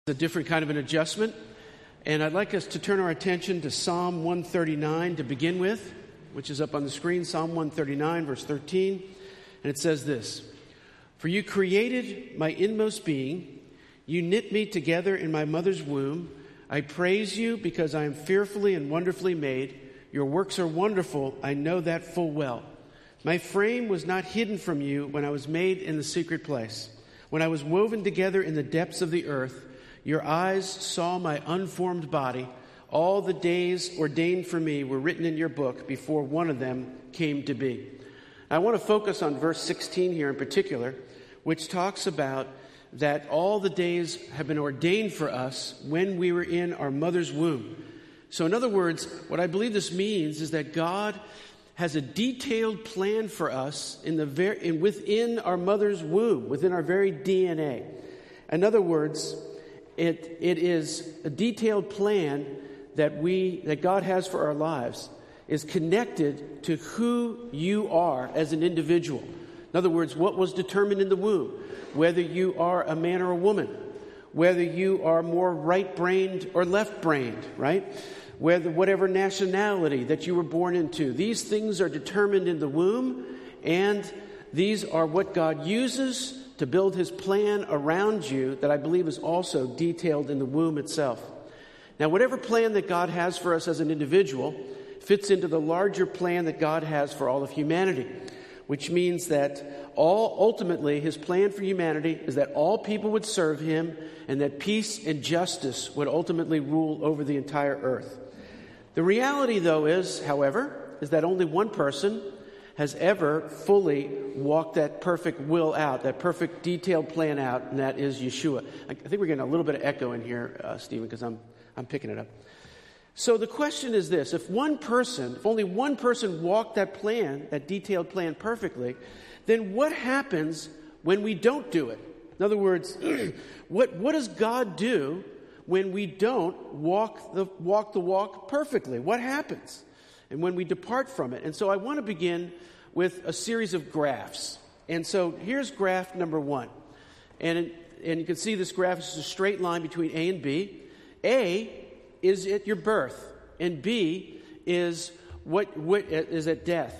A different kind of an adjustment, and I'd like us to turn our attention to Psalm 139 to begin with, which is up on the screen, Psalm 139, verse 13, and it says this: "For you created my inmost being, you knit me together in my mother's womb. I praise you because I am fearfully and wonderfully made. Your works are wonderful, I know that full well. My frame was not hidden from you when I was made in the secret place, when I was woven together in the depths of the earth. Your eyes saw my unformed body. All the days ordained for me were written in your book before one of them came to be." I want to focus on verse 16 here in particular, which talks about that all the days have been ordained for us when we were in our mother's womb. So in other words, what I believe this means is that God has a detailed plan for us within our mother's womb, within our very DNA. In other words, It is a detailed plan that God has for our lives, is connected to who you are as an individual. In other words, what was determined in the womb, whether you are a man or a woman, whether you are more right-brained or left-brained, right? Whatever nationality that you were born into. These things are determined in the womb, and these are what God uses to build his plan around you that I believe is also detailed in the womb itself. Now, whatever plan that God has for us as an individual fits into the larger plan that God has for all of humanity, which means that ultimately his plan for humanity is that all people would serve him and that peace and justice would ultimately rule over the entire earth. The reality, though, however, is that only one person has ever fully walked that perfect will out, that perfect detailed plan out, and that is Yeshua. I think we're getting a little bit of echo in here, Stephen, because I'm picking it up. So the question is this: if only one person walked that plan, that detailed plan perfectly, then what happens when we don't do it? In other words, what does God do when we don't walk the walk perfectly? What happens? And when we depart from it. And so I want to begin with a series of graphs. And so here's graph number one. And you can see this graph is a straight line between A and B. A is at your birth, and B is what is at death.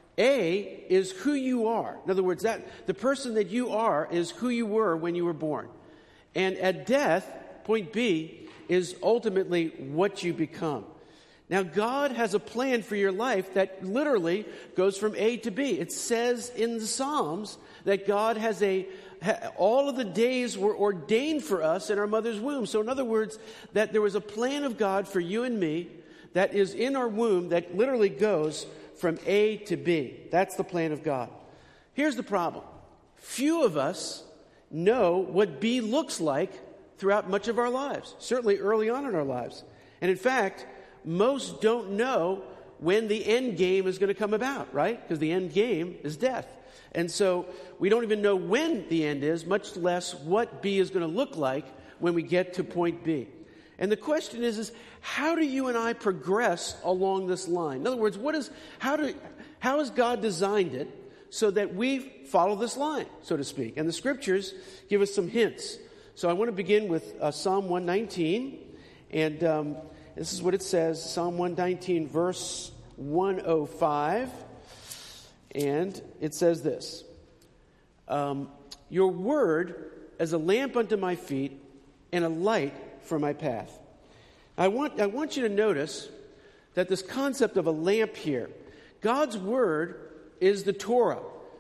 A is who you are. In other words, that the person that you are is who you were when you were born. And at death, point B, is ultimately what you become. Now, God has a plan for your life that literally goes from A to B. It says in the Psalms that God has all of the days were ordained for us in our mother's womb. So in other words, that there was a plan of God for you and me that is in our womb that literally goes from A to B. That's the plan of God. Here's the problem. Few of us know what B looks like throughout much of our lives, certainly early on in our lives. And in fact, most don't know when the end game is going to come about, right? Because the end game is death. And so we don't even know when the end is, much less what B is going to look like when we get to point B. And the question is how do you and I progress along this line? In other words, how has God designed it so that we follow this line, so to speak? And the scriptures give us some hints. So I want to begin with Psalm 119, and this is what it says, Psalm 119, verse 105, and it says this: "Your word is a lamp unto my feet and a light for my path." I want you to notice that this concept of a lamp here, God's word is the Torah.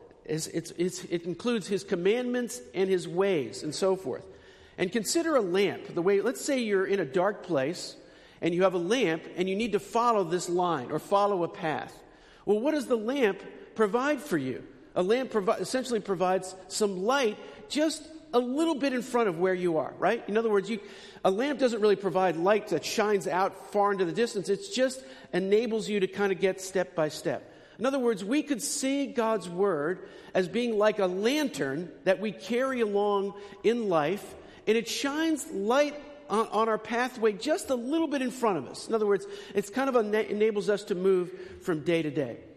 It includes his commandments and his ways and so forth. And consider a lamp. Let's say you're in a dark place, and you have a lamp, and you need to follow this line or follow a path. Well, what does the lamp provide for you? A lamp essentially provides some light just a little bit in front of where you are, right? In other words, a lamp doesn't really provide light that shines out far into the distance. It just enables you to kind of get step by step. In other words, we could see God's word as being like a lantern that we carry along in life, and it shines light on our pathway just a little bit in front of us. In other words, it's kind of enables us to move from day to day.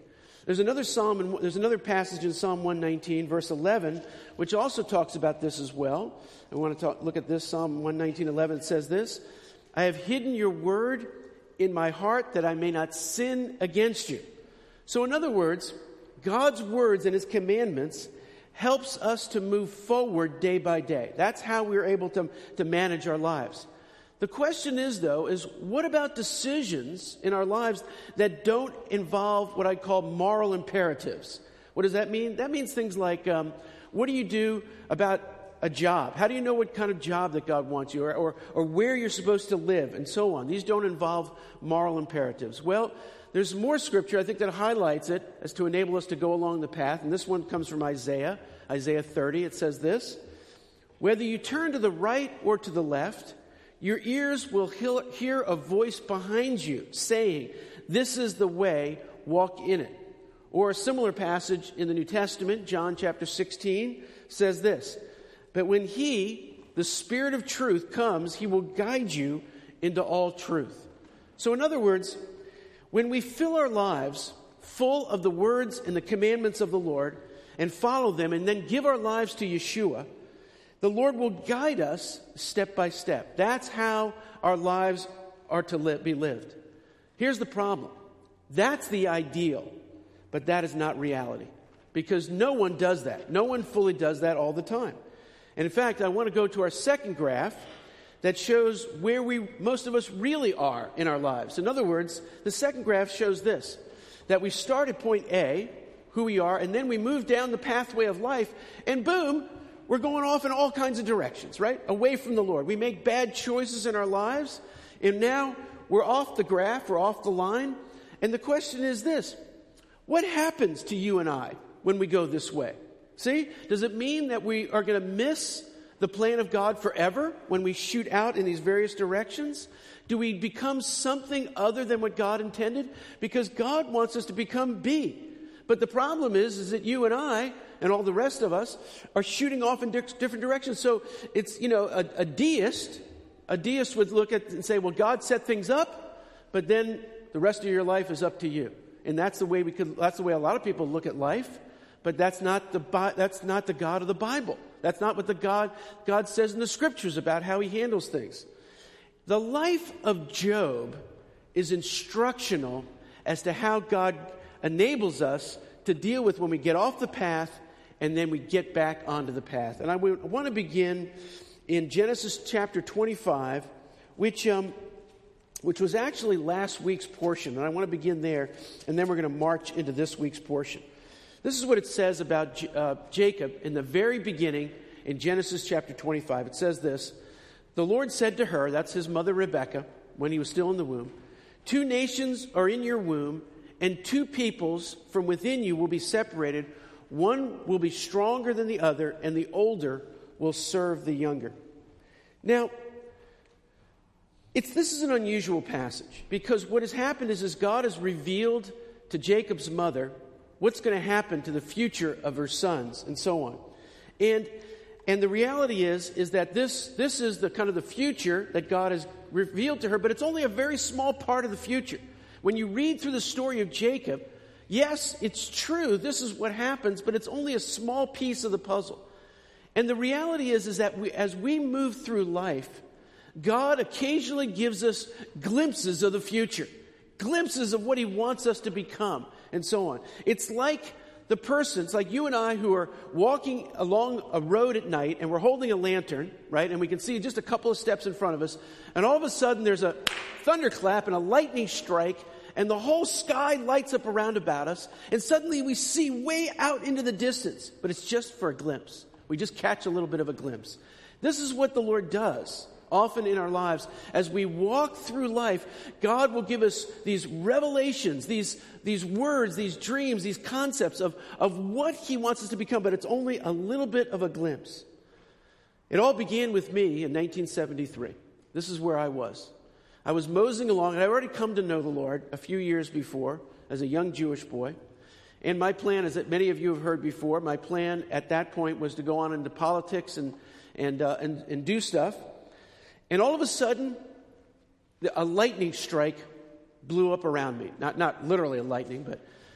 There's another psalm, and there's another passage in Psalm 119, verse 11, which also talks about this as well. I want to look at this, Psalm 119:11. It says this: I have hidden your word in my heart that I may not sin against you. So in other words, God's words and his commandments helps us to move forward day by day. That's how we're able to manage our lives. The question is, though, is what about decisions in our lives that don't involve what I call moral imperatives? What does that mean? That means things like, what do you do about a job? How do you know what kind of job that God wants you, or where you're supposed to live, and so on? These don't involve moral imperatives. Well, there's more scripture, I think, that highlights it as to enable us to go along the path. And this one comes from Isaiah 30. It says this: whether you turn to the right or to the left, your ears will hear a voice behind you saying, this is the way, walk in it. Or a similar passage in the New Testament, John chapter 16, says this: but when he, the Spirit of truth, comes, he will guide you into all truth. So in other words, when we fill our lives full of the words and the commandments of the Lord and follow them and then give our lives to Yeshua, the Lord will guide us step by step. That's how our lives are to be lived. Here's the problem. That's the ideal, but that is not reality, because no one does that. No one fully does that all the time. And in fact, I want to go to our second graph that shows where most of us really are in our lives. In other words, the second graph shows this: that we start at point A, who we are, and then we move down the pathway of life, and boom, we're going off in all kinds of directions, right? Away from the Lord. We make bad choices in our lives, and now we're off the graph, we're off the line. And the question is this: what happens to you and I when we go this way? See, does it mean that we are going to miss the plan of God forever when we shoot out in these various directions? Do we become something other than what God intended? Because God wants us to become B. But the problem is that you and I and all the rest of us are shooting off in different directions. So it's, a deist would look at and say, well, God set things up, but then the rest of your life is up to you. And that's the way that's the way a lot of people look at life, but that's not the God of the Bible. That's not what God says in the scriptures about how he handles things. The life of Job is instructional as to how God enables us to deal with when we get off the path and then we get back onto the path. And I want to begin in Genesis chapter 25, which was actually last week's portion. And I want to begin there, and then we're going to march into this week's portion. This is what it says about Jacob in the very beginning in Genesis chapter 25. It says this: the Lord said to her, that's his mother Rebekah, when he was still in the womb, 2 nations are in your womb, and 2 peoples from within you will be separated. One will be stronger than the other, and the older will serve the younger. Now, this is an unusual passage, because what has happened is God has revealed to Jacob's mother what's going to happen to the future of her sons, and so on. And the reality is that this is the kind of the future that God has revealed to her, but it's only a very small part of the future. When you read through the story of Jacob, yes, it's true, this is what happens, but it's only a small piece of the puzzle. And the reality is that as we move through life, God occasionally gives us glimpses of the future, glimpses of what he wants us to become, and so on. It's like you and I who are walking along a road at night, and we're holding a lantern, right? And we can see just a couple of steps in front of us, and all of a sudden there's a thunderclap and a lightning strike, and the whole sky lights up around about us, and suddenly we see way out into the distance, but it's just for a glimpse. We just catch a little bit of a glimpse. This is what the Lord does often in our lives. As we walk through life, God will give us these revelations, these words, these dreams, these concepts of what he wants us to become, but it's only a little bit of a glimpse. It all began with me in 1973. This is where I was. I was moseying along, and I'd already come to know the Lord a few years before as a young Jewish boy. And my plan, as that many of you have heard before, my plan at that point was to go on into politics and do stuff. And all of a sudden, a lightning strike blew up around me. Not literally a lightning, but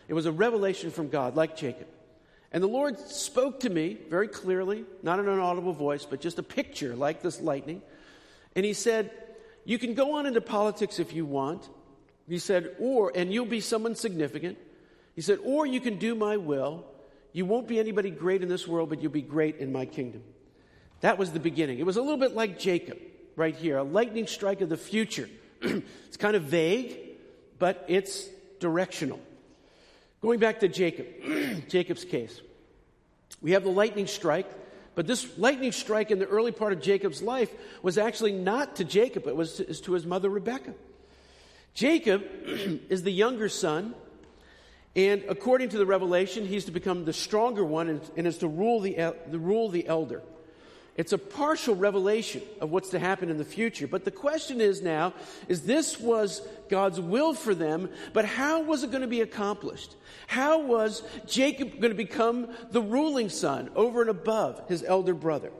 It was a revelation from God, like Jacob. And the Lord spoke to me very clearly, not in an audible voice, but just a picture like this lightning. And he said, you can go on into politics if you want. He said, and you'll be someone significant. He said, or you can do my will. You won't be anybody great in this world, but you'll be great in my kingdom. That was the beginning. It was a little bit like Jacob right here, a lightning strike of the future. It's kind of vague, but it's directional. Going back to Jacob, Jacob's case. We have the lightning strike, but this lightning strike in the early part of Jacob's life was actually not to Jacob, it was to his mother Rebekah. Jacob is the younger son, and according to the revelation, he's to become the stronger one and is to rule the elder. It's a partial revelation of what's to happen in the future. But the question is now, this was God's will for them, but how was it going to be accomplished? How was Jacob going to become the ruling son over and above his elder brother?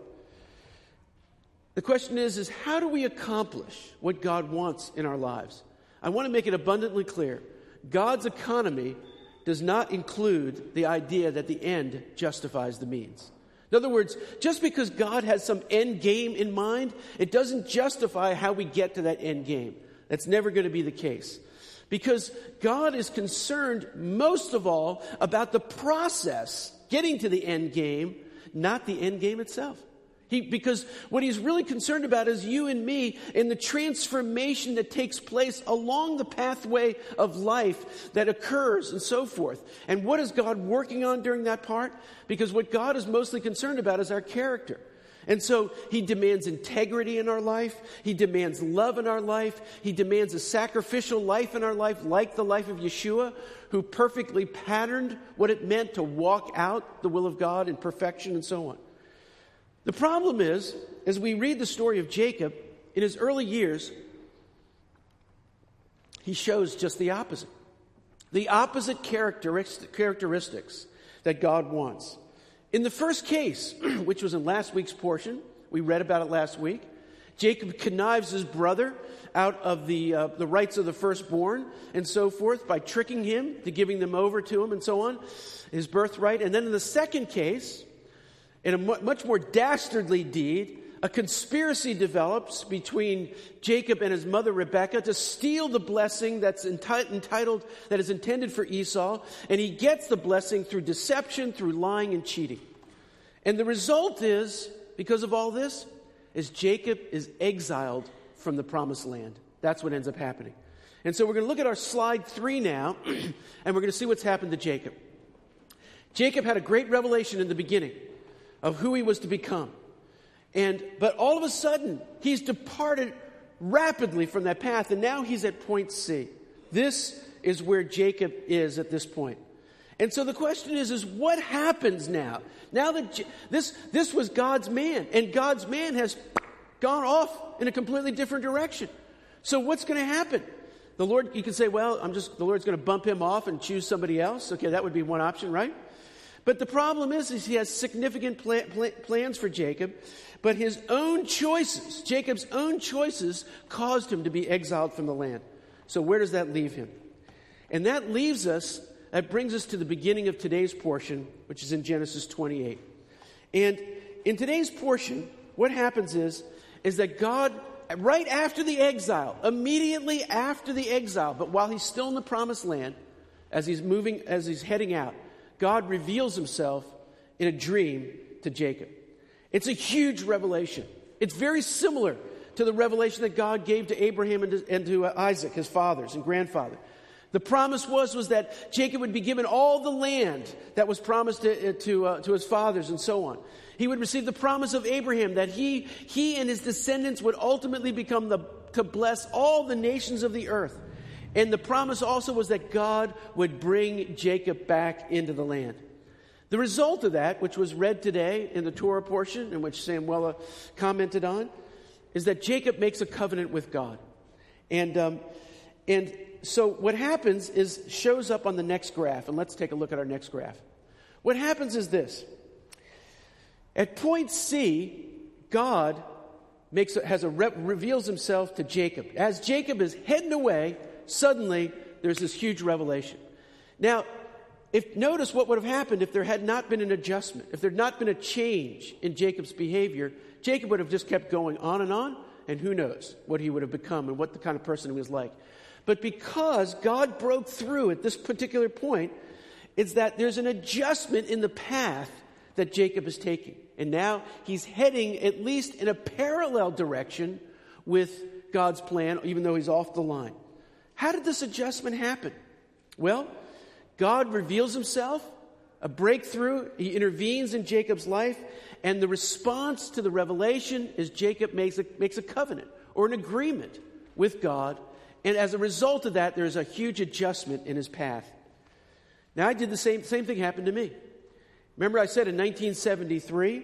The question is how do we accomplish what God wants in our lives? I want to make it abundantly clear. God's economy does not include the idea that the end justifies the means. In other words, just because God has some end game in mind, it doesn't justify how we get to that end game. That's never going to be the case. Because God is concerned most of all about the process getting to the end game, not the end game itself. Because what he's really concerned about is you and me and the transformation that takes place along the pathway of life that occurs and so forth. And what is God working on during that part? Because what God is mostly concerned about is our character. And so he demands integrity in our life. He demands love in our life. He demands a sacrificial life in our life, like the life of Yeshua, who perfectly patterned what it meant to walk out the will of God in perfection and so on. The problem is, as we read the story of Jacob, in his early years, he shows just the opposite. The opposite characteristics that God wants. In the first case, which was in last week's portion, we read about it last week, Jacob connives his brother out of the rights of the firstborn and so forth by tricking him to giving them over to him and so on, his birthright. And then in the second case, in a much more dastardly deed, a conspiracy develops between Jacob and his mother Rebekah to steal the blessing that is intended for Esau, and he gets the blessing through deception, through lying and cheating. And the result is, because of all this, is Jacob is exiled from the promised land. That's what ends up happening. And so we're going to look at our slide 3 now, and we're going to see what's happened to Jacob. Jacob had a great revelation in the beginning of who he was to become. But all of a sudden, he's departed rapidly from that path, and now he's at point C. This is where Jacob is at this point. And so the question is what happens now? Now that this was God's man, and God's man has gone off in a completely different direction. So what's going to happen? The Lord, you can say, well, the Lord's going to bump him off and choose somebody else. Okay, that would be one option, right? But the problem is he has significant plans for Jacob, but Jacob's own choices caused him to be exiled from the land. So where does that leave him? And that brings us to the beginning of today's portion, which is in Genesis 28. And in today's portion, what happens is that God, right after the exile, immediately after the exile, but while he's still in the promised land, as he's heading out, God reveals himself in a dream to Jacob. It's a huge revelation. It's very similar to the revelation that God gave to Abraham and to Isaac, his fathers and grandfather. The promise was that Jacob would be given all the land that was promised to his fathers and so on. He would receive the promise of Abraham that he and his descendants would ultimately become to bless all the nations of the earth. And the promise also was that God would bring Jacob back into the land. The result of that, which was read today in the Torah portion, in which Samuela commented on, is that Jacob makes a covenant with God. And so what happens is, shows up on the next graph, and let's take a look at our next graph. What happens is this. At point C, God reveals himself to Jacob. As Jacob is heading away, suddenly there's this huge revelation. Now, Notice what would have happened if there had not been an adjustment, if there had not been a change in Jacob's behavior. Jacob would have just kept going on, and who knows what he would have become and what the kind of person he was like. But because God broke through at this particular point, it's that there's an adjustment in the path that Jacob is taking. And now he's heading at least in a parallel direction with God's plan, even though he's off the line. How did this adjustment happen? Well, God reveals himself, a breakthrough. He intervenes in Jacob's life, and the response to the revelation is Jacob makes a covenant or an agreement with God, and as a result of that, there's a huge adjustment in his path. Now, I did the same thing happened to me. Remember, I said in 1973,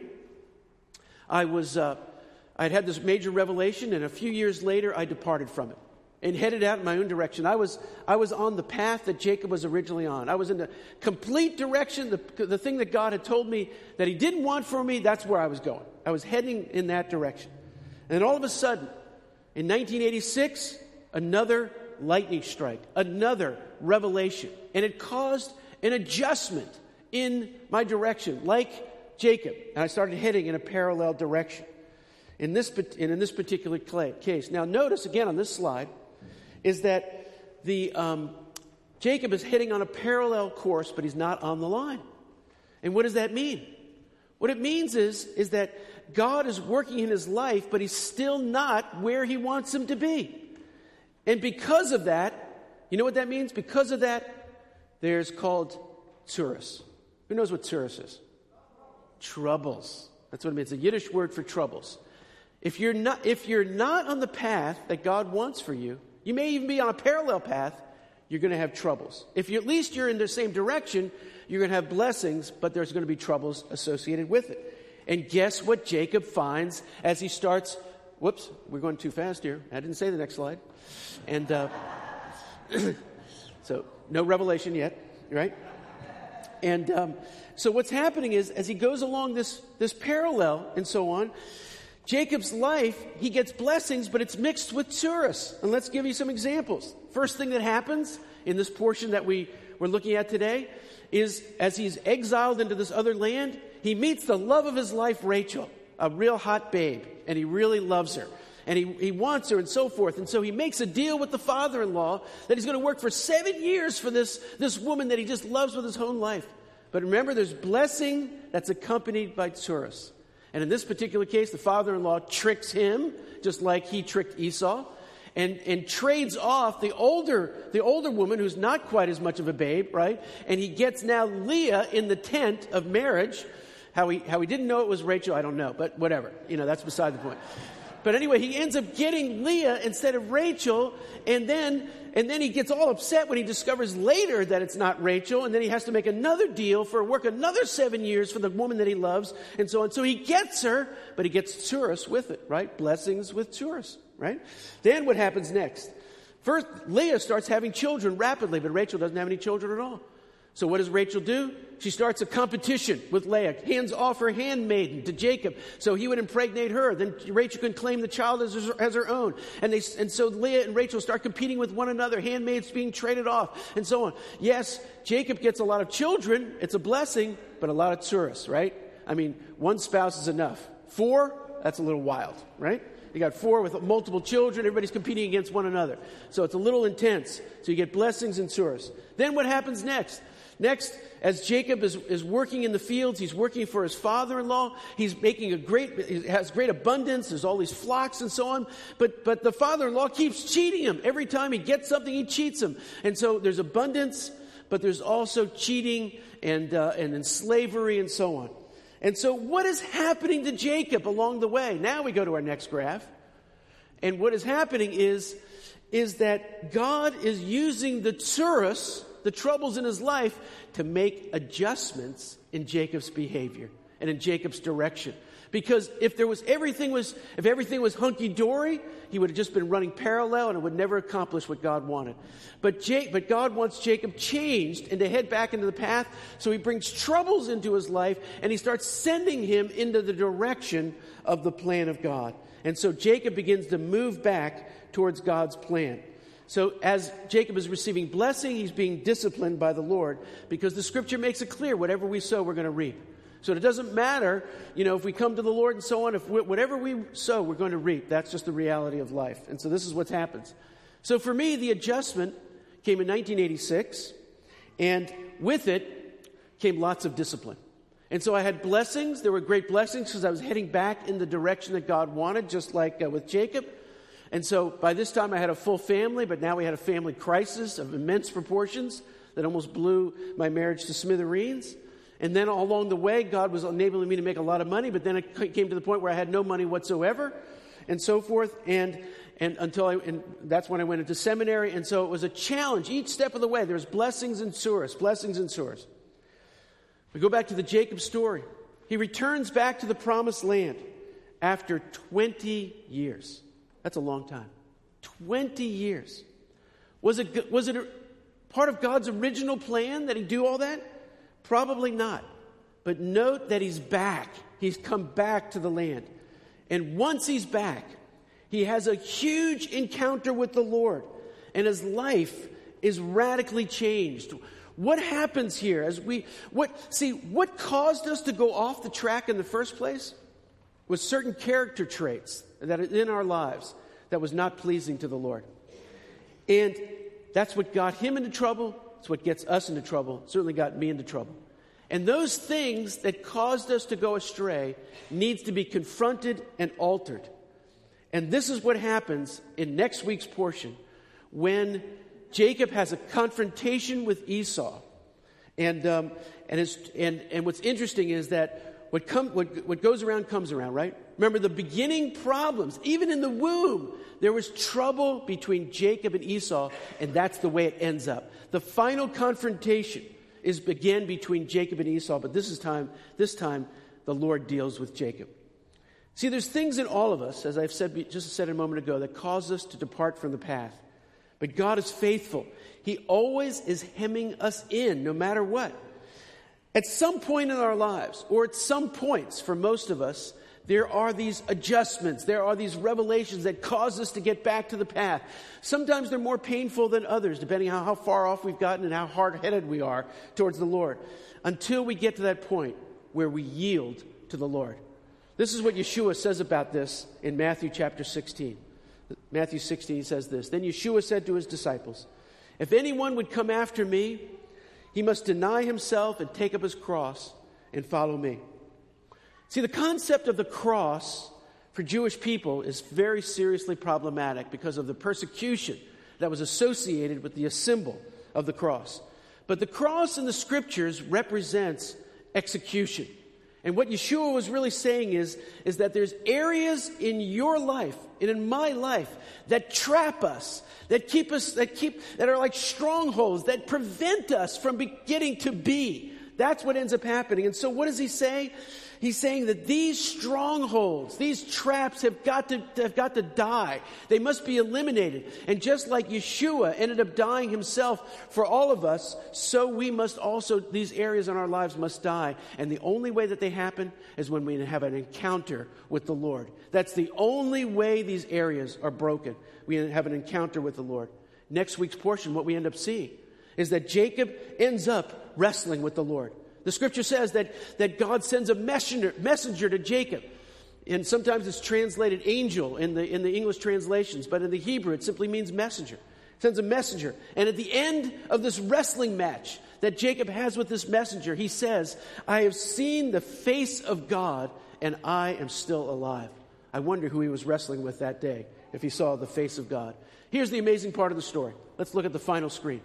I'd had this major revelation, and a few years later, I departed from it and headed out in my own direction. I was on the path that Jacob was originally on. I was in the complete direction, the thing that God had told me that he didn't want for me, that's where I was going. I was heading in that direction. And then all of a sudden, in 1986, another lightning strike, another revelation. And it caused an adjustment in my direction, like Jacob. And I started heading in a parallel direction. In this particular case. Now notice again on this slide is that Jacob is heading on a parallel course, but he's not on the line. And what does that mean? What it means is that God is working in his life, but he's still not where he wants him to be. And because of that, you know what that means? Because of that, there's called tsuris. Who knows what tsuris is? Troubles. That's what it means. It's a Yiddish word for troubles. If you're not on the path that God wants for you, you may even be on a parallel path, you're going to have troubles. If at least you're in the same direction, you're going to have blessings, but there's going to be troubles associated with it. And guess what Jacob finds as he starts, whoops, we're going too fast here. I didn't say the next slide. And so no revelation yet, right? And so what's happening is, as he goes along this parallel and so on, Jacob's life, he gets blessings, but it's mixed with tsuris. And let's give you some examples. First thing that happens in this portion that we're looking at today is as he's exiled into this other land, he meets the love of his life, Rachel, a real hot babe, and he really loves her. And he wants her and so forth. And so he makes a deal with the father-in-law that he's going to work for 7 years for this woman that he just loves with his whole life. But remember, there's blessing that's accompanied by tsuris. And in this particular case, the father-in-law tricks him, just like he tricked Esau, and trades off the older woman who's not quite as much of a babe, right? And he gets now Leah in the tent of marriage. How he didn't know it was Rachel, I don't know, but whatever. That's beside the point. But anyway, he ends up getting Leah instead of Rachel, and then he gets all upset when he discovers later that it's not Rachel, and then he has to make another deal work another 7 years for the woman that he loves, and so on. So he gets her, but he gets tsuris with it, right? Blessings with tsuris, right? Then what happens next? First, Leah starts having children rapidly, but Rachel doesn't have any children at all. So what does Rachel do? She starts a competition with Leah, hands off her handmaiden to Jacob, so he would impregnate her. Then Rachel can claim the child as her own. And so Leah and Rachel start competing with one another, handmaids being traded off, and so on. Yes, Jacob gets a lot of children. It's a blessing, but a lot of tsuris, right? I mean, one spouse is enough. 4, that's a little wild, right? You got 4 with multiple children. Everybody's competing against one another. So it's a little intense. So you get blessings and tsuris. Then what happens next? Next, as Jacob is working in the fields, he's working for his father-in-law. He has great abundance. There's all these flocks and so on. But the father-in-law keeps cheating him. Every time he gets something, he cheats him. And so there's abundance, but there's also cheating and then slavery and so on. And so what is happening to Jacob along the way? Now we go to our next graph. And what is happening is that God is using the tsuris, the troubles in his life, to make adjustments in Jacob's behavior and in Jacob's direction. Because if everything was hunky-dory, he would have just been running parallel and it would never accomplish what God wanted. But God wants Jacob changed and to head back into the path, so he brings troubles into his life and he starts sending him into the direction of the plan of God. And so Jacob begins to move back towards God's plan. So as Jacob is receiving blessing, he's being disciplined by the Lord because the scripture makes it clear whatever we sow, we're going to reap. So it doesn't matter, if we come to the Lord and so on, whatever we sow, we're going to reap. That's just the reality of life. And so this is what happens. So for me, the adjustment came in 1986, and with it came lots of discipline. And so I had blessings. There were great blessings because I was heading back in the direction that God wanted, just like with Jacob. And so by this time I had a full family, but now we had a family crisis of immense proportions that almost blew my marriage to smithereens. And then along the way, God was enabling me to make a lot of money, but then it came to the point where I had no money whatsoever and so forth. And that's when I went into seminary. And so it was a challenge. Each step of the way, there's blessings and source, blessings and source. We go back to the Jacob story. He returns back to the promised land after 20 years. That's a long time. 20 years. Was it a part of God's original plan that he do all that? Probably not. But note that he's back. He's come back to the land. And once he's back, he has a huge encounter with the Lord. And his life is radically changed. What happens here what caused us to go off the track in the first place was certain character traits that are in our lives that was not pleasing to the Lord. And that's what got him into trouble. It's what gets us into trouble. It certainly got me into trouble. And those things that caused us to go astray needs to be confronted and altered. And this is what happens in next week's portion when Jacob has a confrontation with Esau. And what's interesting is that what goes around comes around, right? Remember the beginning problems, even in the womb, there was trouble between Jacob and Esau, and that's the way it ends up. The final confrontation is again between Jacob and Esau, but this time the Lord deals with Jacob. See, there's things in all of us, as I've just said a moment ago, that cause us to depart from the path. But God is faithful. He always is hemming us in, no matter what. At some point in our lives, or at some points for most of us, there are these adjustments. There are these revelations that cause us to get back to the path. Sometimes they're more painful than others, depending on how far off we've gotten and how hard-headed we are towards the Lord, until we get to that point where we yield to the Lord. This is what Yeshua says about this in Matthew chapter 16. Matthew 16 says this, "Then Yeshua said to his disciples, 'If anyone would come after me, he must deny himself and take up his cross and follow me.'" See, the concept of the cross for Jewish people is very seriously problematic because of the persecution that was associated with the symbol of the cross. But the cross in the scriptures represents execution. And what Yeshua was really saying is that there's areas in your life and in my life that trap us, that are like strongholds, that prevent us from getting to be. That's what ends up happening. And so what does he say? He's saying that these strongholds, these traps have got to die. They must be eliminated. And just like Yeshua ended up dying himself for all of us, so we must also, these areas in our lives must die. And the only way that they happen is when we have an encounter with the Lord. That's the only way these areas are broken. We have an encounter with the Lord. Next week's portion, what we end up seeing is that Jacob ends up wrestling with the Lord. The scripture says that God sends a messenger to Jacob. And sometimes it's translated angel in the English translations, but in the Hebrew it simply means messenger. It sends a messenger. And at the end of this wrestling match that Jacob has with this messenger, he says, "I have seen the face of God and I am still alive." I wonder who he was wrestling with that day, if he saw the face of God. Here's the amazing part of the story. Let's look at the final screen.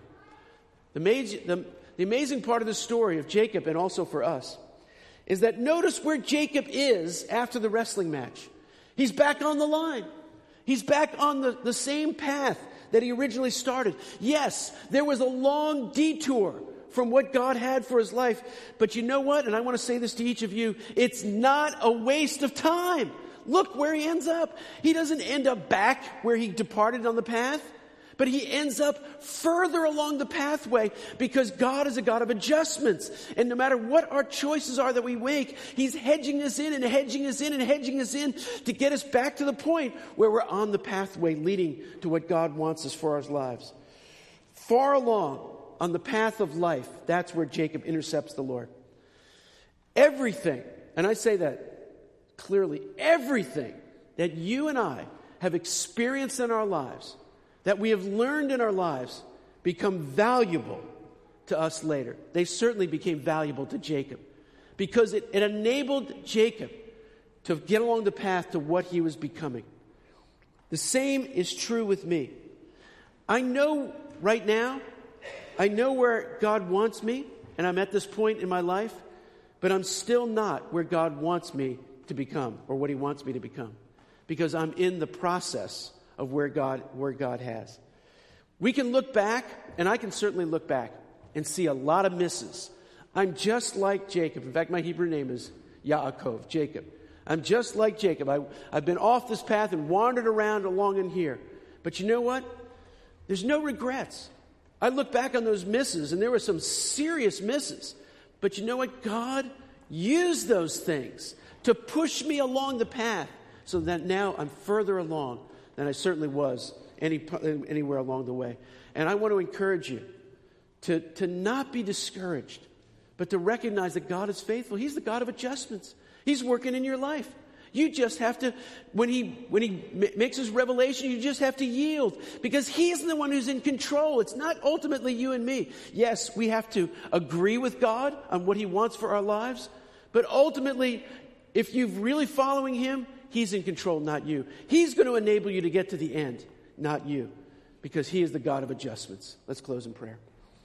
The amazing part of the story of Jacob, and also for us, is that notice where Jacob is after the wrestling match. He's back on the line. He's back on the same path that he originally started. Yes, there was a long detour from what God had for his life. But you know what? And I want to say this to each of you. It's not a waste of time. Look where he ends up. He doesn't end up back where he departed on the path. but he ends up further along the pathway because God is a God of adjustments. And no matter what our choices are that we make, he's hedging us in and hedging us in and hedging us in to get us back to the point where we're on the pathway leading to what God wants us for our lives. Far along on the path of life, that's where Jacob intercepts the Lord. Everything, and I say that clearly, everything that you and I have experienced in our lives, that we have learned in our lives, become valuable to us later. They certainly became valuable to Jacob because it enabled Jacob to get along the path to what he was becoming. The same is true with me. I know right now, I know where God wants me, and I'm at this point in my life, but I'm still not where God wants me to become or what he wants me to become because I'm in the process of where God has. We can look back, and I can certainly look back and see a lot of misses. I'm just like Jacob. In fact, my Hebrew name is Yaakov, Jacob. I'm just like Jacob. I've been off this path and wandered around along in here. But you know what? There's no regrets. I look back on those misses, and there were some serious misses. But you know what? God used those things to push me along the path so that now I'm further along than I certainly was anywhere along the way. And I want to encourage you to not be discouraged, but to recognize that God is faithful. He's the God of adjustments. He's working in your life. You just have to, when he makes his revelation, you just have to yield because he's the one who's in control. It's not ultimately you and me. Yes, we have to agree with God on what he wants for our lives, but ultimately, if you're really following him, he's in control, not you. He's going to enable you to get to the end, not you, because he is the God of adjustments. Let's close in prayer.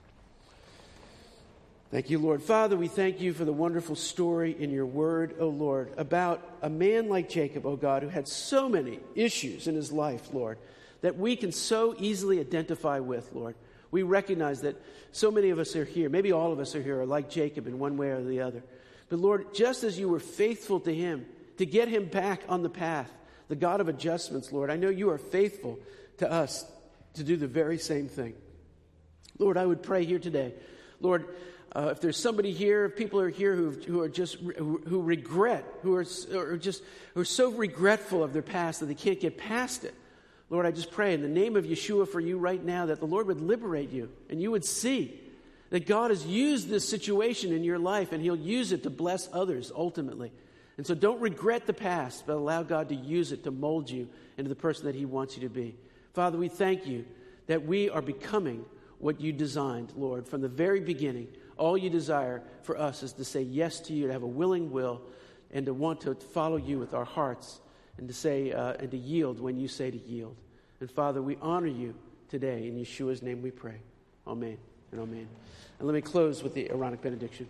Thank you, Lord. Father, we thank you for the wonderful story in your word, O Lord, about a man like Jacob, O God, who had so many issues in his life, Lord, that we can so easily identify with, Lord. We recognize that so many of us are here, maybe all of us are here, are like Jacob in one way or the other. But Lord, just as you were faithful to him, to get him back on the path, the God of adjustments, Lord, I know you are faithful to us to do the very same thing. Lord, I would pray here today, Lord, if there's somebody here, if people are here who are so regretful of their past that they can't get past it, Lord, I just pray in the name of Yeshua for you right now that the Lord would liberate you and you would see that God has used this situation in your life and he'll use it to bless others ultimately. And so don't regret the past, but allow God to use it to mold you into the person that he wants you to be. Father, we thank you that we are becoming what you designed, Lord, from the very beginning. All you desire for us is to say yes to you, to have a willing will, and to want to follow you with our hearts, and to say and to yield when you say to yield. And Father, we honor you today. In Yeshua's name we pray. Amen and amen. And let me close with the Aaronic benediction.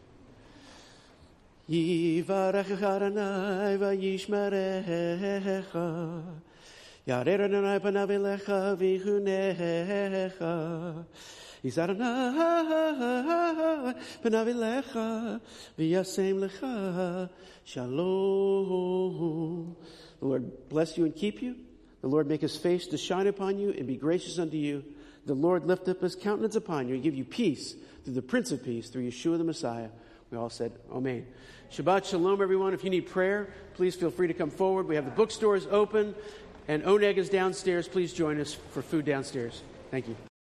Yivarech Adonai v'yishmerecha, Yarer Adonai panav elecha v'yichunecha. He's Adonai panav elecha v'yasem lecha shalom. The Lord bless you and keep you. The Lord make his face to shine upon you and be gracious unto you. The Lord lift up his countenance upon you and give you peace through the Prince of Peace, through Yeshua the Messiah. We all said, Amen. Shabbat Shalom, everyone. If you need prayer, please feel free to come forward. We have the bookstores open, and Oneg is downstairs. Please join us for food downstairs. Thank you.